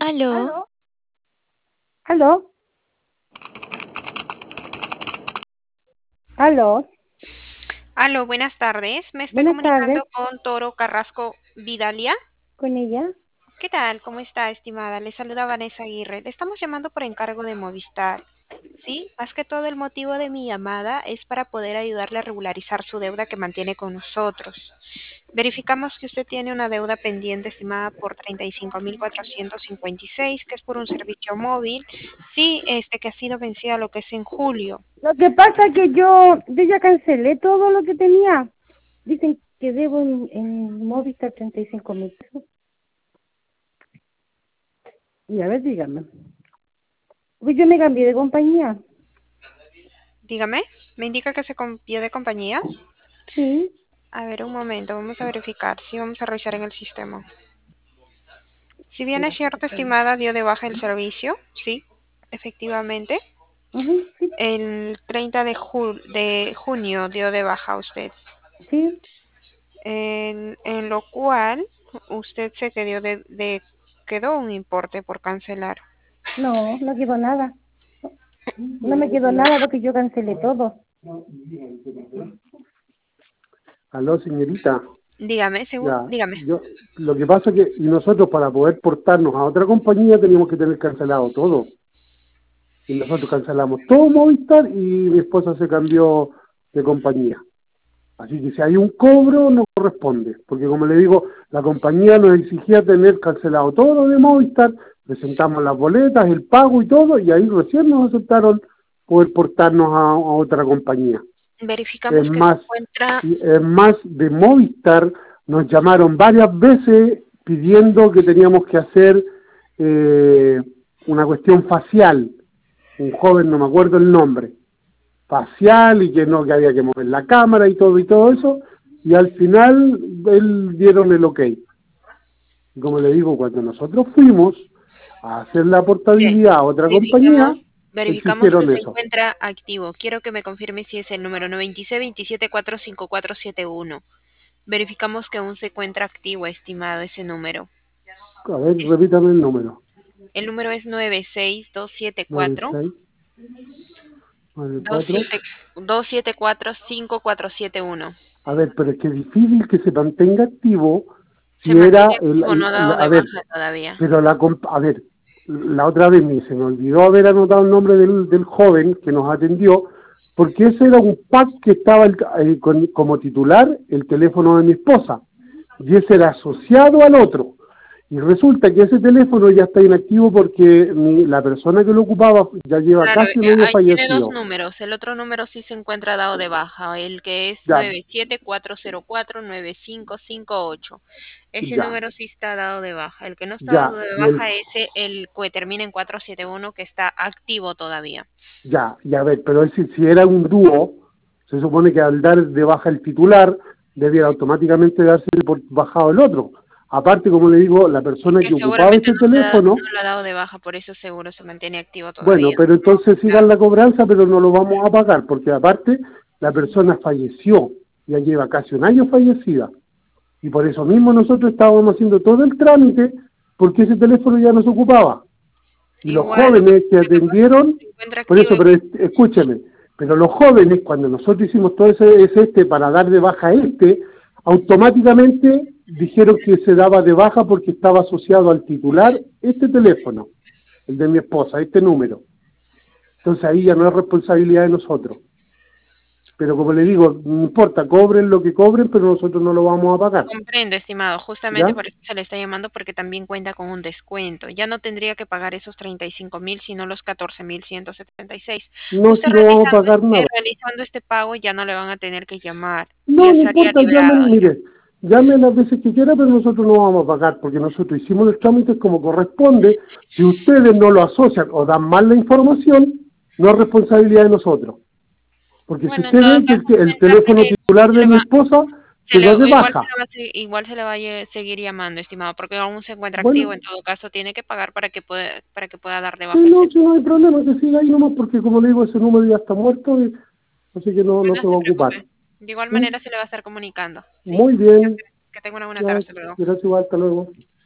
Aló, ¿Aló? ¿Aló? ¿Aló? aló, buenas tardes. Me estoy Buenas tardes, comunicando con Toro Carrasco Vidalia. ¿con ella? ¿Qué tal? ¿Cómo está, estimada? Le saluda Vanessa Aguirre. Le estamos llamando por encargo de Movistar. Sí, más que todo el motivo de mi llamada es para poder ayudarle a regularizar su deuda que mantiene con nosotros. Verificamos que usted tiene una deuda pendiente estimada por 35.456, que es por un servicio móvil. Sí, que ha sido vencida lo que es en julio. Lo que pasa es que yo ya cancelé todo lo que tenía. Dicen que debo en Movistar 35.000 pesos. Y a ver, dígame. Pues yo me cambié de compañía. Dígame, ¿me indica que se cambió de compañía? Sí. A ver, un momento, vamos a verificar. Sí, vamos a revisar en el sistema. Si bien es cierto, estimada, dio de baja el servicio, sí, efectivamente. Ujú, sí, El 30 de junio dio de baja a usted. sí. En lo cual usted se quedó un importe por cancelar. No, no quedó nada. No me quedó nada porque yo cancelé todo. Aló, señorita. Dígame, Ya, dígame. lo que pasa es que y nosotros para poder portarnos a otra compañía teníamos que tener cancelado todo. Y nosotros cancelamos todo Movistar y mi esposa se cambió de compañía. Así que si hay un cobro no corresponde, porque como le digo, la compañía nos exigía tener cancelado todo lo de Movistar, presentamos las boletas, el pago y todo, y ahí recién nos aceptaron poder portarnos a otra compañía. Es Verificamos que se más, encuentra. es más, de Movistar nos llamaron varias veces pidiendo que teníamos que hacer una cuestión facial. Un joven, no me acuerdo el nombre, facial y que no, que había que mover la cámara y todo eso. Y al final él dieron el ok. Y como le digo, cuando nosotros fuimos a hacer la portabilidad a otra Verificamos, compañía, verificamos que exigieron se eso. encuentra activo. Quiero que me confirme si es el número 9627454471. Verificamos que aún se encuentra activo, estimado, ese número. A ver, repítame el número. El número es 96274 96, 94. 27 2745471. A ver, pero es que es difícil que se mantenga activo Se si era mantiene activo, no ha dado a de ver, baja todavía. pero a ver, la otra vez se me olvidó haber anotado el nombre del joven que nos atendió, porque ese era un pack que estaba como titular el teléfono de mi esposa, y ese era asociado al otro. Y resulta que ese teléfono ya está inactivo porque la persona que lo ocupaba ya lleva Claro, casi un año ahí tiene dos fallecido. números. El otro número sí se encuentra dado de baja, el que es Ya, 974049558. Ese ya, número sí está dado de baja. El que no está dado ya. de Y baja es el que termina en 471, que está activo todavía. ya, a ver, pero si era un dúo, se supone que al dar de baja el titular, debiera automáticamente darse por bajado el otro. Aparte, como le digo, la persona Que que ocupaba seguramente ese teléfono, no lo ha dado de baja, por eso seguro se mantiene activo bueno, todavía. pero entonces sigan la cobranza, pero no lo vamos a pagar, porque aparte la persona falleció, ya lleva casi un año fallecida. Y por eso mismo nosotros estábamos haciendo todo el trámite, porque ese teléfono ya no se ocupaba. Y los Igual, jóvenes que lo que pasa es que atendieron, se encuentra por activo eso, pero escúcheme, pero los jóvenes, cuando nosotros hicimos todo ese para dar de baja automáticamente dijeron que se daba de baja porque estaba asociado al titular este teléfono, el de mi esposa, este número. Entonces ahí ya no es responsabilidad de nosotros. Pero como le digo, no importa, cobren lo que cobren, pero nosotros no lo vamos a pagar. Comprendo, estimado. Justamente ¿Ya? por eso se le está llamando porque también cuenta con un descuento. Ya no tendría que pagar esos 35.000, sino los 14.176. No, Usted si no vamos a pagar nada. realizando este pago ya no le van a tener que llamar. No, Ya no estaría importa, liberado llamen, ya. mire, llamen las veces que quiera, pero nosotros no vamos a pagar, porque nosotros hicimos los trámites como corresponde. Si ustedes no lo asocian o dan mal la información, no es responsabilidad de nosotros. Porque si Bueno, en usted todo ve que caso, el teléfono coméntale, titular se de le mi va, esposa quedó de baja. igual se le va a seguir llamando, estimado, porque aún se encuentra Bueno, activo. En todo caso, tiene que pagar para que pueda dar de sí, baja el no, sí, servicio. no hay problema, que siga ahí nomás, porque como le digo, ese número ya está muerto, así que no No se se va a ocupar. preocupe. De igual ¿Sí? manera se le va a estar comunicando, ¿sí? Muy bien, Que tenga una buena ya, tarde. Hasta luego. gracias, igual, hasta luego.